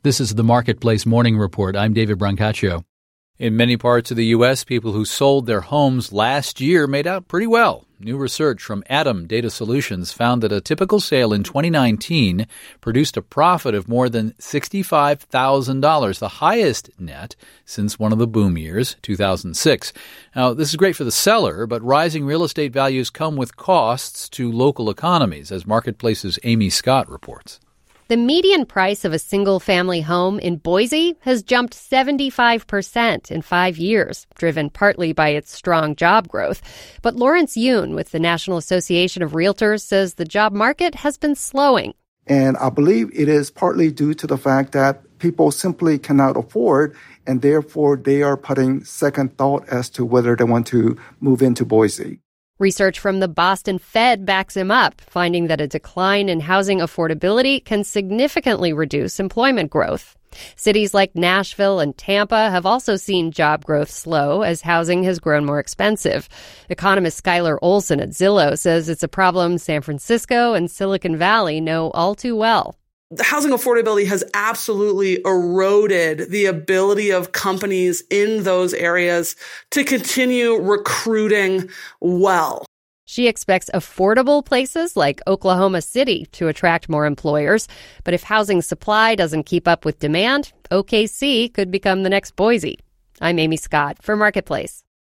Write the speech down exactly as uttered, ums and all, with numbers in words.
This is the Marketplace Morning Report. I'm David Brancaccio. In many parts of the U S, people who sold their homes last year made out pretty well. New research from Atom Data Solutions found that a typical sale in twenty nineteen produced a profit of more than sixty-five thousand dollars, the highest net since one of the boom years, two thousand six. Now, this is great for the seller, but rising real estate values come with costs to local economies, as Marketplace's Amy Scott reports. The median price of a single-family home in Boise has jumped seventy-five percent in five years, driven partly by its strong job growth. But Lawrence Yoon with the National Association of Realtors says the job market has been slowing. And I believe it is partly due to the fact that people simply cannot afford, and therefore they are putting second thought as to whether they want to move into Boise. Research from the Boston Fed backs him up, finding that a decline in housing affordability can significantly reduce employment growth. Cities like Nashville and Tampa have also seen job growth slow as housing has grown more expensive. Economist Skylar Olson at Zillow says it's a problem San Francisco and Silicon Valley know all too well. The housing affordability has absolutely eroded the ability of companies in those areas to continue recruiting well. She expects affordable places like Oklahoma City to attract more employers. But if housing supply doesn't keep up with demand, O K C could become the next Boise. I'm Amy Scott for Marketplace.